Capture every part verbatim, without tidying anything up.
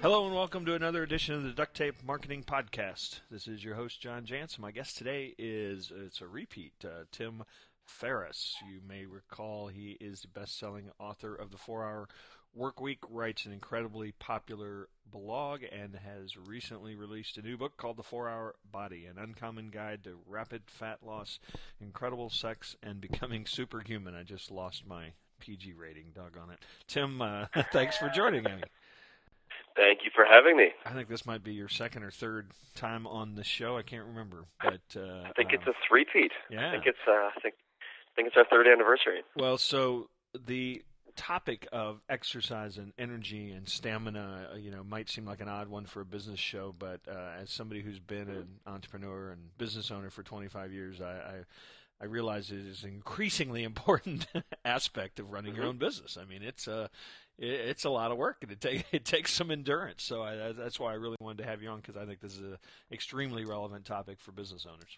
Hello and welcome to another edition of the Duct Tape Marketing Podcast. This is your host, John Jansen. My guest today is, it's a repeat, uh, Tim Ferriss. You may recall he is the best-selling author of The four-Hour Workweek, writes an incredibly popular blog, and has recently released a new book called The four-Hour Body, an uncommon guide to rapid fat loss, incredible sex, and becoming superhuman. I just lost my P G rating, doggone it. Tim, uh, thanks for joining me. Thank you for having me. I think this might be your second or third time on the show. I can't remember, but uh, I think uh, it's a three-peat. Yeah. I think it's. Uh, I think. I think it's our third anniversary. Well, so the topic of exercise and energy and stamina, you know, might seem like an odd one for a business show, but uh, as somebody who's been an entrepreneur and business owner for twenty-five years, I. I I realize it is an increasingly important aspect of running mm-hmm. your own business. I mean, it's a it's a lot of work, and it takes it takes some endurance. So I, that's why I really wanted to have you on, because I think this is an extremely relevant topic for business owners.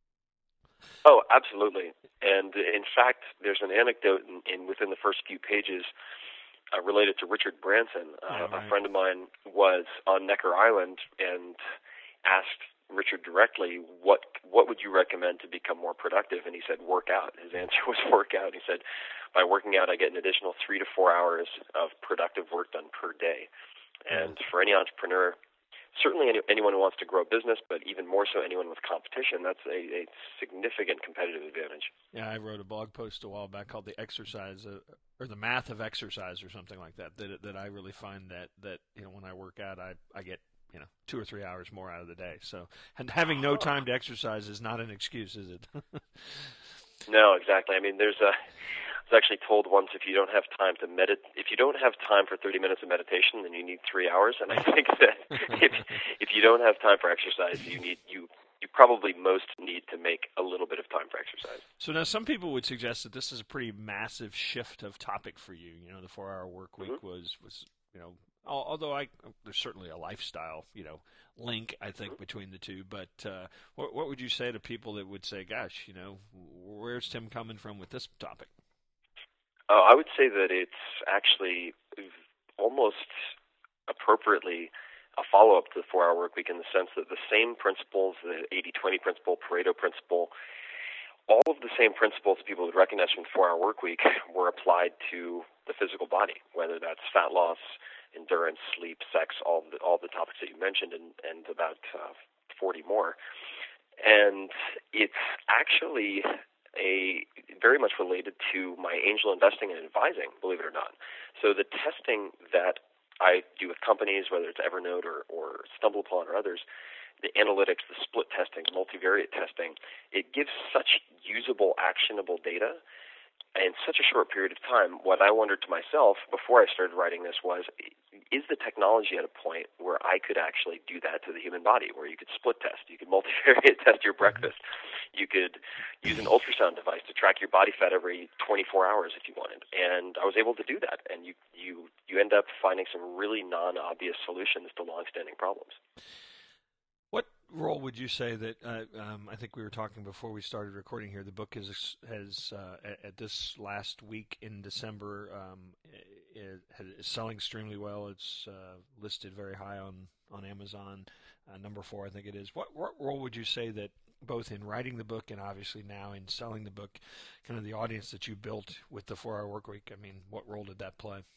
Oh, absolutely. And in fact, there's an anecdote in, in within the first few pages uh, related to Richard Branson. Uh, yeah, right. A friend of mine was on Necker Island and asked Richard directly, what what would you recommend to become more productive? And he said, work out. His answer was work out. He said, by working out, I get an additional three to four hours of productive work done per day. And for any entrepreneur, certainly any, anyone who wants to grow a business, but even more so anyone with competition, that's a, a significant competitive advantage. Yeah, I wrote a blog post a while back called The Exercise, uh, or The Math of Exercise, or something like that, that, that I really find that, that you know, when I work out, I, I get you know, two or three hours more out of the day. So, and having no time to exercise is not an excuse, is it? No, exactly. I mean, there's a, I was actually told once, if you don't have time to medit, if you don't have time for thirty minutes of meditation, then you need three hours. And I think that if, if you don't have time for exercise, you need, you, you probably most need to make a little bit of time for exercise. So now some people would suggest that this is a pretty massive shift of topic for you. You know, the four-hour work week mm-hmm. was, was, you know, although I, there's certainly a lifestyle, you know, link, I think, between the two. But uh, what, what would you say to people that would say, gosh, you know, where's Tim coming from with this topic? Uh, I would say that it's actually almost appropriately a follow-up to the four-hour work week, in the sense that the same principles, the eighty twenty principle, Pareto principle, all of the same principles people would recognize from the four-hour work week were applied to the physical body, whether that's fat loss, endurance, sleep, sex, all the, all the topics that you mentioned, and, and about uh, forty more. And it's actually a very much related to my angel investing and advising, believe it or not. So the testing that I do with companies, whether it's Evernote or, or StumbleUpon or others, the analytics, the split testing, multivariate testing, it gives such usable, actionable data in such a short period of time. What I wondered to myself before I started writing this was, is the technology at a point where I could actually do that to the human body, where you could split test, you could multivariate test your breakfast, you could use an ultrasound device to track your body fat every twenty-four hours if you wanted. And I was able to do that, and you, you, you end up finding some really non-obvious solutions to long-standing problems. What role would you say that, uh, um, I think we were talking before we started recording here, the book is, has, uh, at, at this last week in December, um, it, it is selling extremely well. It's uh, listed very high on, on Amazon, uh, number four, I think it is. What, what role would you say that, both in writing the book and obviously now in selling the book, kind of the audience that you built with the four-hour work week, I mean, what role did that play?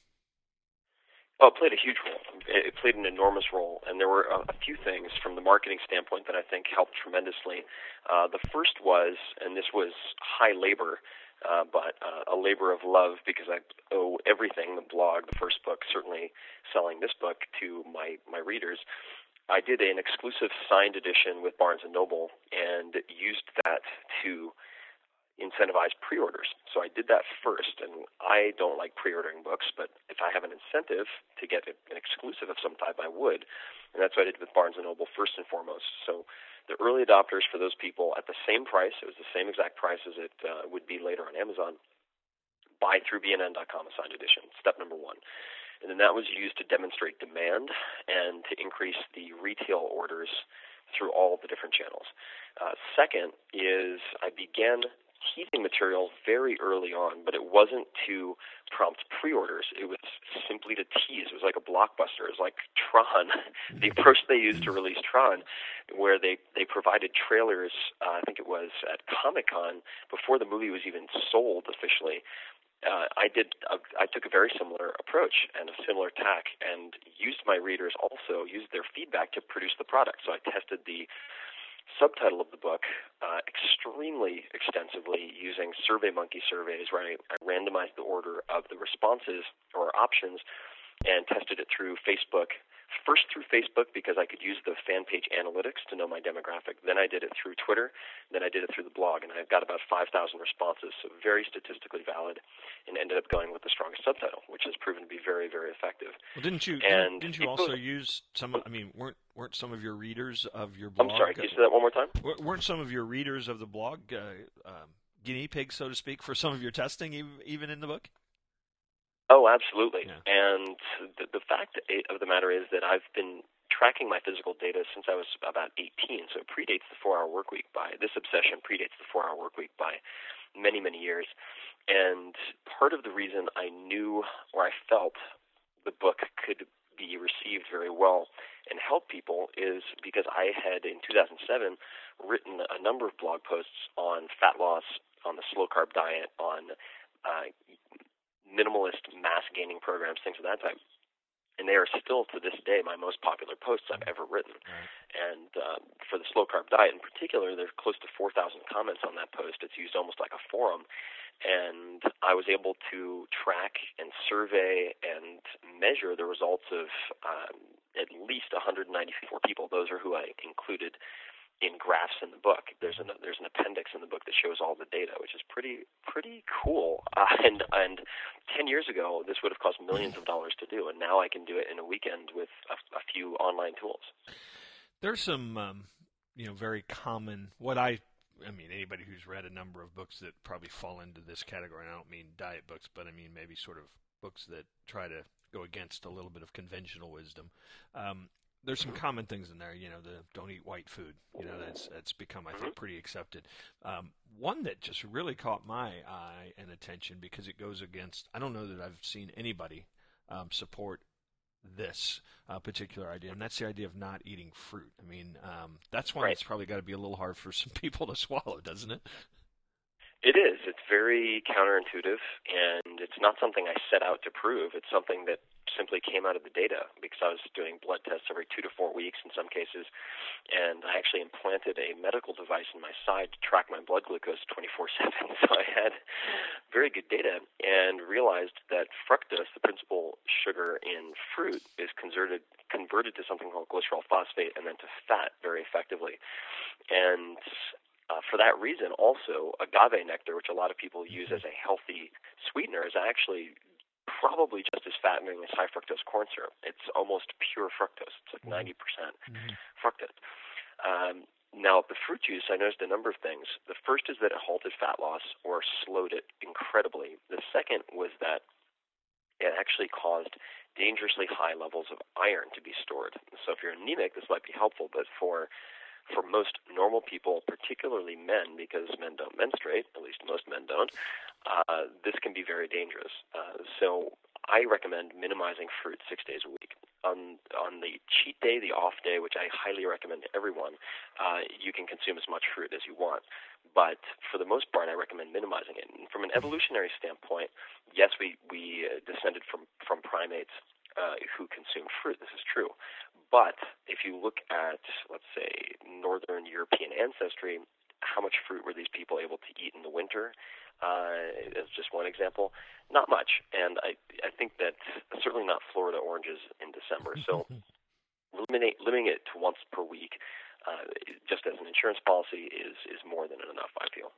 Well, it played a huge role. It played an enormous role, and there were a few things from the marketing standpoint that I think helped tremendously. Uh, the first was, and this was high labor, uh, but uh, a labor of love, because I owe everything, the blog, the first book, certainly selling this book, to my, my readers. I did an exclusive signed edition with Barnes and Noble and used that to incentivize pre-orders. So I did that first, and I don't like pre-ordering books, but if I have an incentive to get an exclusive of some type, I would, and that's what I did with Barnes and Noble first and foremost. So the early adopters, for those people, at the same price, it was the same exact price as it uh, would be later on Amazon, buy through B N N dot com a signed edition, step number one. And then that was used to demonstrate demand and to increase the retail orders through all the different channels. Uh, second is I began teasing material very early on, but it wasn't to prompt pre-orders. It was simply to tease. It was like a blockbuster. It was like Tron, the approach they used to release Tron, where they, they provided trailers, uh, I think it was at Comic-Con, before the movie was even sold officially. Uh, I did. Uh, I took a very similar approach and a similar tack, and used my readers also used their feedback to produce the product. So I tested the subtitle of the book uh, extremely extensively using SurveyMonkey surveys, where I, I randomized the order of the responses or options and tested it through Facebook. First through Facebook because I could use the fan page analytics to know my demographic. Then I did it through Twitter. Then I did it through the blog, and I've got about five thousand responses, so very statistically valid, and ended up going with the strongest subtitle, which has proven to be very, very effective. Well, didn't you? And didn't you also use some? I mean, weren't weren't some of your readers of your I'm blog? sorry. Can you say that one more time? Weren't some of your readers of the blog uh, um, guinea pigs, so to speak, for some of your testing, even in the book? Oh, absolutely. Yeah. And the, the fact of the matter is that I've been tracking my physical data since I was about eighteen, so it predates the four-hour work week by, this obsession predates the four-hour work week by many, many years. And part of the reason I knew, or I felt, the book could be received very well and help people is because I had, in two thousand seven, written a number of blog posts on fat loss, on the slow-carb diet, on uh, minimalist mass gaining programs, things of that type. And they are still, to this day, my most popular posts I've ever written. Right. And um, for the slow-carb diet in particular, there's close to four thousand comments on that post. It's used almost like a forum. And I was able to track and survey and measure the results of um, at least one hundred ninety-four people. Those are who I included in graphs in the book. There's an there's an appendix in the book that shows all the data, which is pretty pretty cool. Uh, and and ten years ago, this would have cost millions of dollars to do, and now I can do it in a weekend with a, a few online tools. There's some um, you know very common what I I mean anybody who's read a number of books that probably fall into this category. And I don't mean diet books, but I mean maybe sort of books that try to go against a little bit of conventional wisdom. Um, There's some common things in there, you know, the don't eat white food. You know, that's that's become, I think, pretty accepted. Um, one that just really caught my eye and attention because it goes against, I don't know that I've seen anybody um, support this uh, particular idea, and that's the idea of not eating fruit. I mean, um, that's one right. that's probably got to be a little hard for some people to swallow, doesn't it? It is. It's very counterintuitive, and it's not something I set out to prove. It's something that simply came out of the data because I was doing blood tests every two to four weeks in some cases, and I actually implanted a medical device in my side to track my blood glucose twenty-four seven. So I had very good data and realized that fructose, the principal sugar in fruit, is converted converted to something called glycerol phosphate and then to fat very effectively. And Uh, for that reason, also, agave nectar, which a lot of people use as a healthy sweetener, is actually probably just as fattening as high fructose corn syrup. It's almost pure fructose. It's like ninety percent mm-hmm. fructose. Um, now, the fruit juice, I noticed a number of things. The first is that it halted fat loss or slowed it incredibly. The second was that it actually caused dangerously high levels of iron to be stored. So if you're anemic, this might be helpful, but for For most normal people, particularly men, because men don't menstruate, at least most men don't, uh, this can be very dangerous. Uh, so I recommend minimizing fruit six days a week. On on the cheat day, the off day, which I highly recommend to everyone, uh, you can consume as much fruit as you want. But for the most part, I recommend minimizing it. And from an evolutionary standpoint, yes, we, we uh, descended from, from primates uh, who consume fruit. This is true. But if you look at, let's say, Northern European ancestry, how much fruit were these people able to eat in the winter? Uh, as just one example, not much. And I, I think that certainly not Florida oranges in December. So eliminate, limiting it to once per week, uh, just as an insurance policy, is, is more than enough, I feel.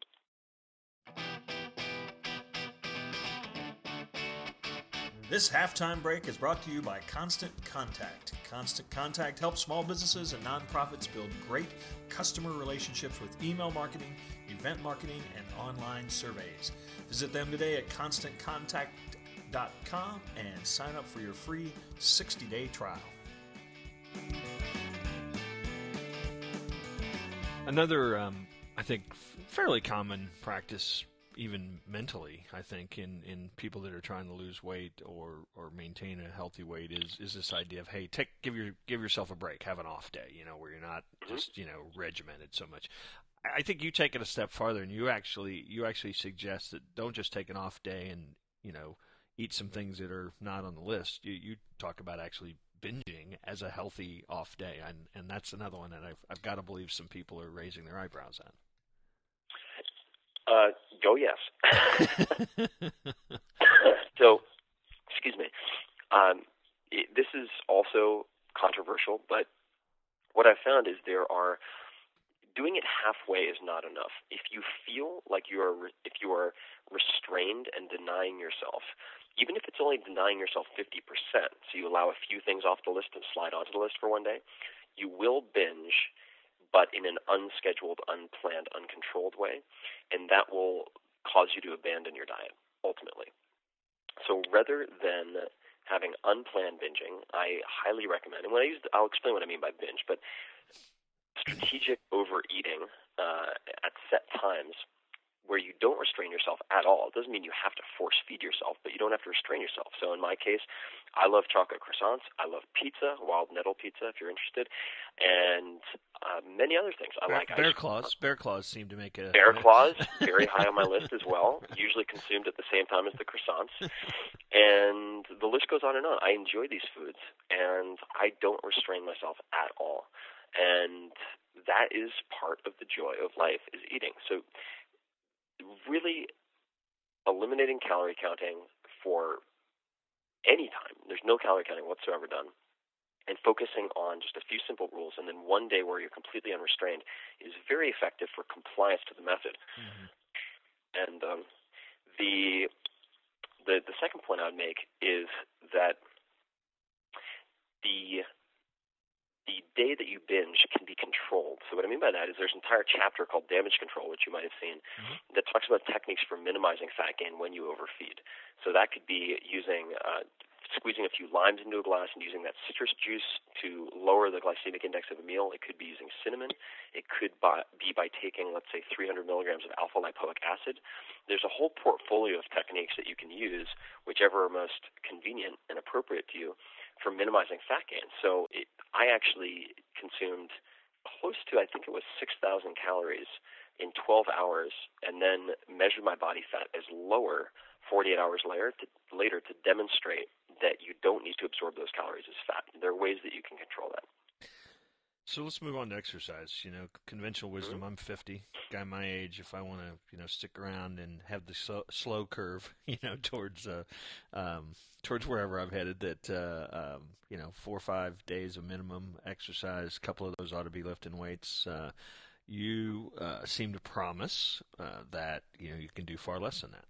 This halftime break is brought to you by Constant Contact. Constant Contact helps small businesses and nonprofits build great customer relationships with email marketing, event marketing, and online surveys. Visit them today at constant contact dot com and sign up for your free sixty-day trial. Another um, I think fairly common practice, even mentally, I think, in, in people that are trying to lose weight or, or maintain a healthy weight is, is this idea of, hey, take give your give yourself a break, have an off day, you know, where you're not just, you know, regimented so much. I think you take it a step farther, and you actually you actually suggest that don't just take an off day and, you know, eat some things that are not on the list. You you talk about actually binging as a healthy off day, and and that's another one that I've I've got to believe some people are raising their eyebrows at. Uh, go yes. So, excuse me. Um, it, this is also controversial, but what I've found is there are doing it halfway is not enough. If you feel like you are if you are restrained and denying yourself, even if it's only denying yourself fifty percent, so you allow a few things off the list and slide onto the list for one day, you will binge, but in an unscheduled, unplanned, uncontrolled way, and that will cause you to abandon your diet, ultimately. So rather than having unplanned binging, I highly recommend, and when I use, I'll explain what I mean by binge, but strategic overeating uh, at set times where you don't restrain yourself at all. It doesn't mean you have to force feed yourself, but you don't have to restrain yourself. So in my case, I love chocolate croissants. I love pizza, wild nettle pizza, if you're interested, and uh, many other things. I Bear, like bear ice claws. Bear claws seem to make a bear claws, very high on my list as well. Usually consumed at the same time as the croissants, and the list goes on and on. I enjoy these foods, and I don't restrain myself at all. And that is part of the joy of life, is eating. So really eliminating calorie counting for any time. There's no calorie counting whatsoever done. And focusing on just a few simple rules, and then one day where you're completely unrestrained is very effective for compliance to the method. Mm-hmm. And um, the, the the second point I would make is that the the day that you binge can be controlled. So what I mean by that is there's an entire chapter called Damage Control, which you might have seen, mm-hmm. that talks about techniques for minimizing fat gain when you overfeed. So that could be using uh, squeezing a few limes into a glass and using that citrus juice to lower the glycemic index of a meal. It could be using cinnamon. It could be by taking, let's say, three hundred milligrams of alpha-lipoic acid. There's a whole portfolio of techniques that you can use, whichever are most convenient and appropriate to you, for minimizing fat gain. So it, I actually consumed close to, I think it was six thousand calories in twelve hours, and then measured my body fat as lower forty-eight hours later to, later to demonstrate that you don't need to absorb those calories as fat. There are ways that you can control that. So let's move on to exercise. You know, conventional wisdom. Mm-hmm. I'm fifty, guy my age. If I want to, you know, stick around and have the slow, slow curve, you know, towards uh, um, towards wherever I'm headed, that uh, um, you know, four or five days of minimum exercise. A couple of those ought to be lifting weights. Uh, you uh, seem to promise uh, that you know you can do far less than that.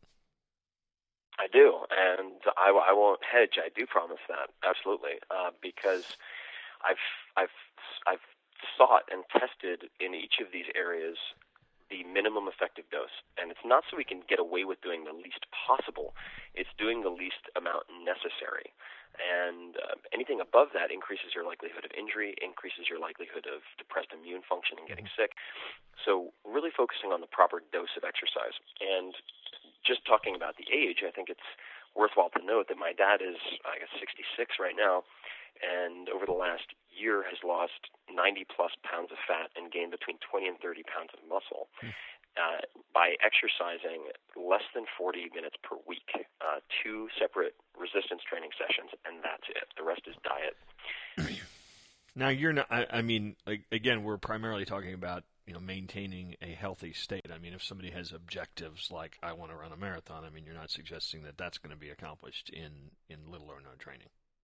I do, and I, I won't hedge. I do promise that, absolutely, uh, because I've I've I've sought and tested in each of these areas the minimum effective dose, and it's not so we can get away with doing the least possible. It's doing the least amount necessary, and uh, anything above that increases your likelihood of injury, increases your likelihood of depressed immune function and getting sick. So really focusing on the proper dose of exercise. And just talking about the age, I think it's worthwhile to note that my dad is, I guess, sixty-six right now, and over the last year has lost ninety plus pounds of fat and gained between twenty and thirty pounds of muscle mm. uh, by exercising less than forty minutes per week, uh, two separate resistance training sessions, and that's it. The rest is diet. Now, you're not, I, I mean, again, we're primarily talking about, you know, maintaining a healthy state. I mean, if somebody has objectives like I want to run a marathon, I mean, you're not suggesting that that's going to be accomplished in, in little or no training.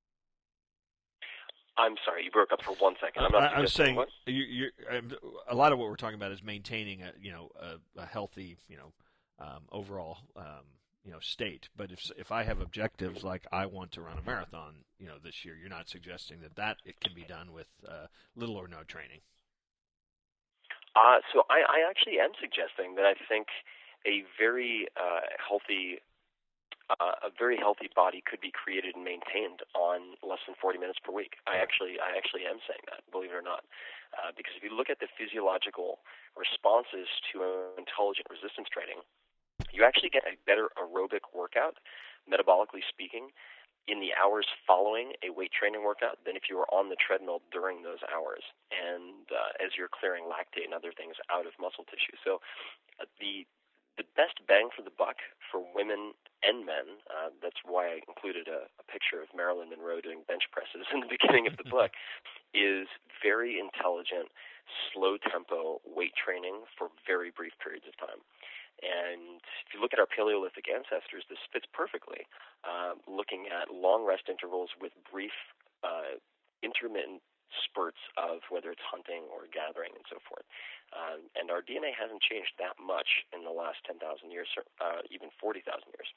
I'm sorry, you broke up for one second. I'm not uh, I, I was saying what? you, you, a lot of what we're talking about is maintaining a, you know, a, a healthy, you know, um, overall, um, you know, state. But if if I have objectives like I want to run a marathon, you know, this year, you're not suggesting that that it can be done with uh, little or no training. Uh, so I, I actually am suggesting that I think a very uh, healthy uh, a very healthy body could be created and maintained on less than forty minutes per week. I actually, I actually am saying that, believe it or not, uh, because if you look at the physiological responses to intelligent resistance training, you actually get a better aerobic workout, metabolically speaking, in the hours following a weight training workout than if you were on the treadmill during those hours, and uh, as you're clearing lactate and other things out of muscle tissue. So uh, the the best bang for the buck for women and men, uh, that's why I included a, a picture of Marilyn Monroe doing bench presses in the beginning of the book, is very intelligent, slow-tempo weight training for very brief periods of time. And if you look at our Paleolithic ancestors, this fits perfectly, uh, looking at long rest intervals with brief uh, intermittent spurts of whether it's hunting or gathering and so forth. Um, and our D N A hasn't changed that much in the last ten thousand years, uh, even forty thousand years.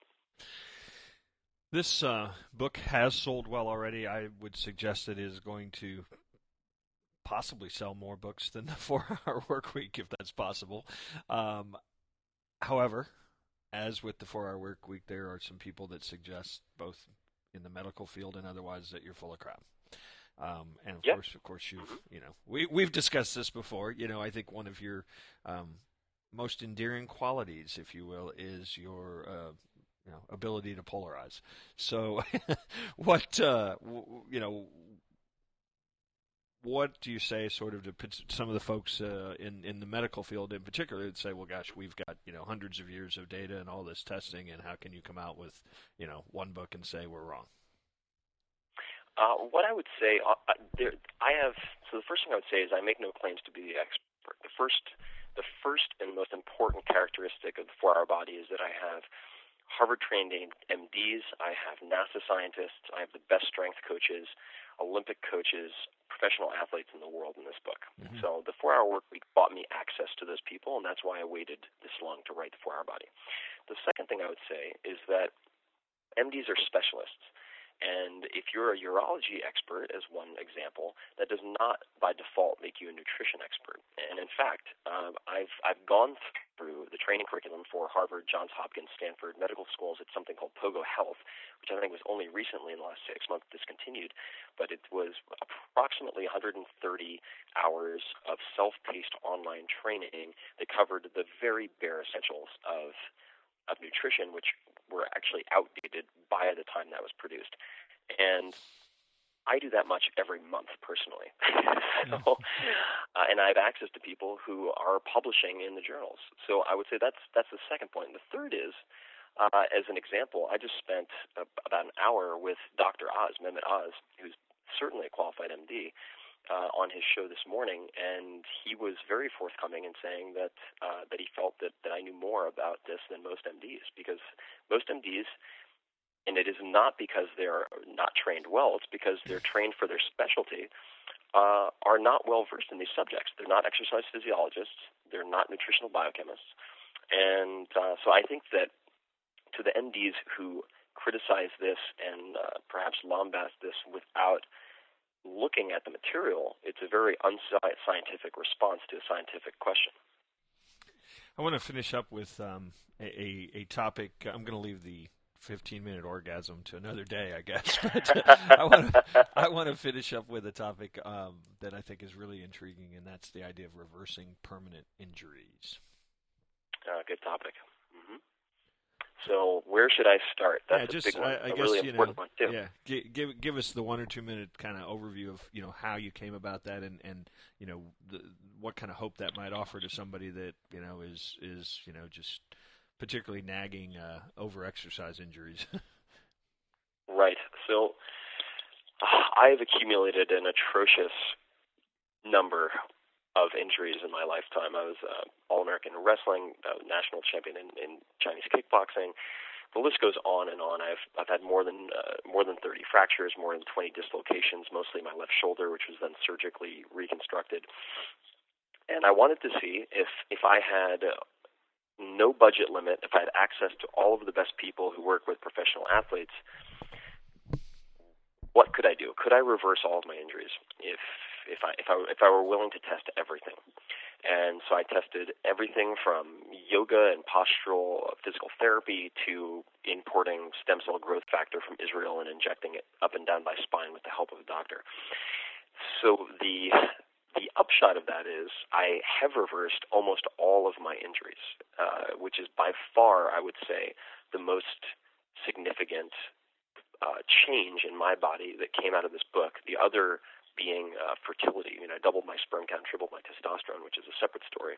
This uh, book has sold well already. I would suggest it is going to possibly sell more books than the four-hour work week, if that's possible. Um, however, as with the four-hour work week, there are some people that suggest, both in the medical field and otherwise, that you're full of crap. Um, and of yep. course, of course, you've you know we we've discussed this before. You know, I think one of your um, most endearing qualities, if you will, is your uh, you know ability to polarize. So, what uh, w- you know, what do you say, sort of, to some of the folks uh, in in the medical field in particular that say, well, gosh, we've got you know hundreds of years of data and all this testing, and how can you come out with you know one book and say we're wrong? Uh, what I would say, uh, there, I have. So the first thing I would say is I make no claims to be the expert. The first, the first and most important characteristic of the four-hour body is that I have Harvard-trained M Ds, I have NASA scientists, I have the best strength coaches, Olympic coaches, professional athletes in the world in this book. Mm-hmm. So the four-hour work week bought me access to those people, and that's why I waited this long to write the four-hour body. The second thing I would say is that M Ds are specialists. And if you're a urology expert, as one example, that does not by default make you a nutrition expert. And in fact, uh, I've I've gone through the training curriculum for Harvard, Johns Hopkins, Stanford medical schools. It's something called Pogo Health, which I think was only recently in the last six months discontinued. But it was approximately one hundred thirty hours of self-paced online training that covered the very bare essentials of of nutrition, which were actually outdated by the time that was produced. And I do that much every month personally. so, uh, and I have access to people who are publishing in the journals. So I would say that's that's the second point. And the third is, uh, as an example, I just spent uh, about an hour with Doctor Oz, Mehmet Oz, who's certainly a qualified M D, Uh, on his show this morning, and he was very forthcoming in saying that uh, that he felt that, that I knew more about this than most M Ds, because most M Ds, and it is not because they're not trained well, it's because they're trained for their specialty, uh, are not well versed in these subjects. They're not exercise physiologists, they're not nutritional biochemists, and uh, so I think that to the M Ds who criticize this and uh, perhaps lambast this without looking at the material, it's a very unscientific response to a scientific question. I want to finish up with um, a, a topic. I'm going to leave the fifteen-minute orgasm to another day, I guess. But uh, I want to I want to finish up with a topic um, that I think is really intriguing, and that's the idea of reversing permanent injuries. Uh, good topic. Mm-hmm. So where should I start? That's yeah, just, a big one, I, I a guess, really you important know, one too. Yeah, give, give give us the one or two minute kind of overview of you know how you came about that, and, and you know the, what kind of hope that might offer to somebody that you know is is you know just particularly nagging uh, over exercise injuries. Right. So uh, I've accumulated an atrocious number of injuries in my lifetime. I was uh, All-American in wrestling, uh, national champion in, in Chinese kickboxing. The list goes on and on. I've I've had more than uh, more than thirty fractures, more than twenty dislocations, mostly my left shoulder, which was then surgically reconstructed. And I wanted to see if if I had uh, no budget limit, if I had access to all of the best people who work with professional athletes, what could I do? Could I reverse all of my injuries? If if I if I if I were willing to test everything. And so I tested everything from yoga and postural physical therapy to importing stem cell growth factor from Israel and injecting it up and down my spine with the help of a doctor. So the the upshot of that is I have reversed almost all of my injuries, uh, which is by far, I would say, the most significant uh, change in my body that came out of this book. The other being uh, fertility. I mean, I doubled my sperm count, tripled my testosterone, which is a separate story.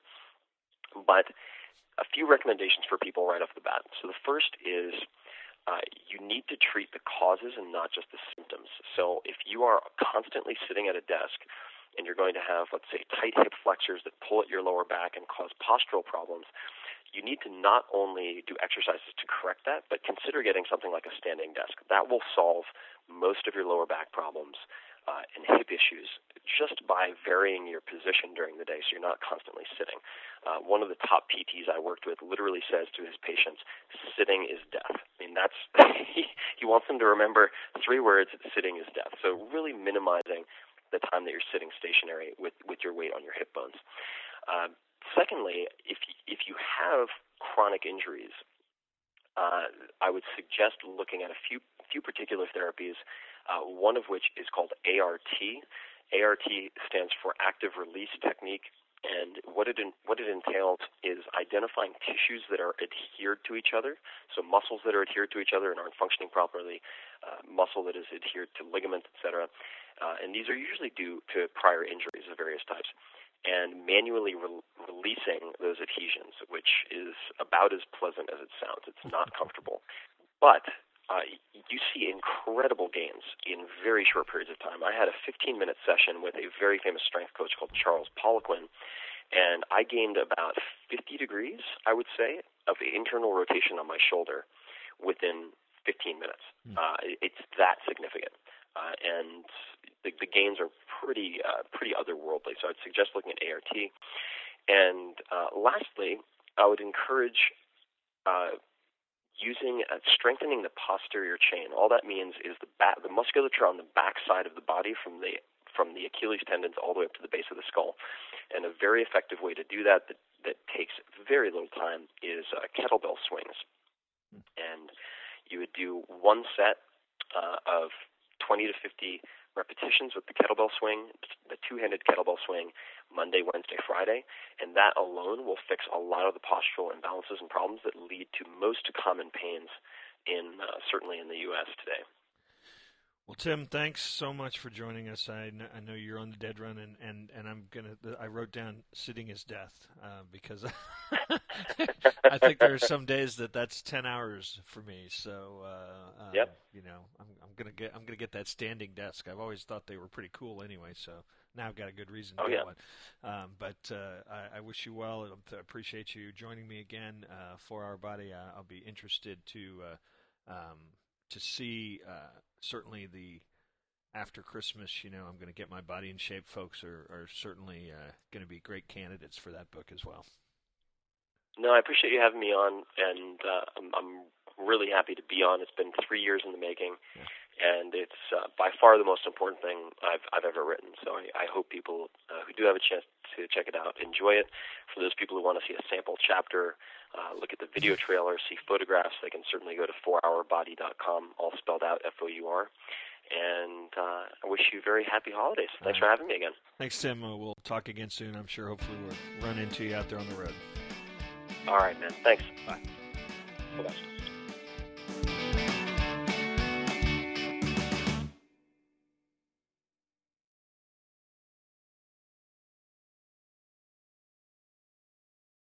But a few recommendations for people right off the bat. So the first is uh, you need to treat the causes and not just the symptoms. So if you are constantly sitting at a desk and you're going to have, let's say, tight hip flexors that pull at your lower back and cause postural problems, you need to not only do exercises to correct that, but consider getting something like a standing desk. That will solve most of your lower back problems Uh, and hip issues just by varying your position during the day so you're not constantly sitting. Uh, one of the top P Ts I worked with literally says to his patients, sitting is death. I mean, that's he, he wants them to remember three words, sitting is death. So really minimizing the time that you're sitting stationary with, with your weight on your hip bones. Uh, secondly, if, if you have chronic injuries, uh, I would suggest looking at a few, few particular therapies, Uh, one of which is called A R T. A R T stands for Active Release Technique, and what it in, what it entails is identifying tissues that are adhered to each other, so muscles that are adhered to each other and aren't functioning properly, uh, muscle that is adhered to ligaments, et cetera. Uh, and these are usually due to prior injuries of various types, and manually re- releasing those adhesions, which is about as pleasant as it sounds. It's not comfortable, but Uh, you see incredible gains in very short periods of time. I had a fifteen-minute session with a very famous strength coach called Charles Poliquin, and I gained about fifty degrees, I would say, of internal rotation on my shoulder within fifteen minutes. Mm. Uh, it's that significant, uh, and the, the gains are pretty uh, pretty otherworldly. So I'd suggest looking at A R T. And uh, lastly, I would encourage uh, using uh, strengthening the posterior chain. All that means is the back, the musculature on the back side of the body from the from the Achilles tendons all the way up to the base of the skull. And a very effective way to do that that, that takes very little time is uh, kettlebell swings. And you would do one set uh, of twenty to fifty repetitions with the kettlebell swing, the two-handed kettlebell swing, Monday, Wednesday, Friday, and that alone will fix a lot of the postural imbalances and problems that lead to most common pains in uh, certainly in the U S today. Well, Tim, thanks so much for joining us. I know, I know you're on the dead run, and, and, and I'm gonna. I wrote down "sitting is death" uh, because I think there are some days that that's ten hours for me. So, uh, um, yep. you know, I'm, I'm gonna get I'm gonna get that standing desk. I've always thought they were pretty cool anyway. So now I've got a good reason to oh, get yeah. one. Um, but uh, I, I wish you well. I appreciate you joining me again uh, for our body. Uh, I'll be interested to uh, um, to see. Uh, Certainly, the after Christmas, you know, I'm going to get my body in shape. Folks are, are certainly uh, going to be great candidates for that book as well. No, I appreciate you having me on, and uh, I'm, I'm really happy to be on. It's been three years in the making, yeah. and it's uh, by far the most important thing I've, I've ever written. So I, I hope people uh, who do have a chance to check it out enjoy it. For those people who want to see a sample chapter, uh, look at the video trailer, see photographs, they can certainly go to four hour body dot com, all spelled out, F O U R. And uh, I wish you very happy holidays. Thanks right. for having me again. Thanks, Tim. Uh, we'll talk again soon. I'm sure hopefully we'll run into you out there on the road. All right, man. Thanks. Bye. Bye-bye.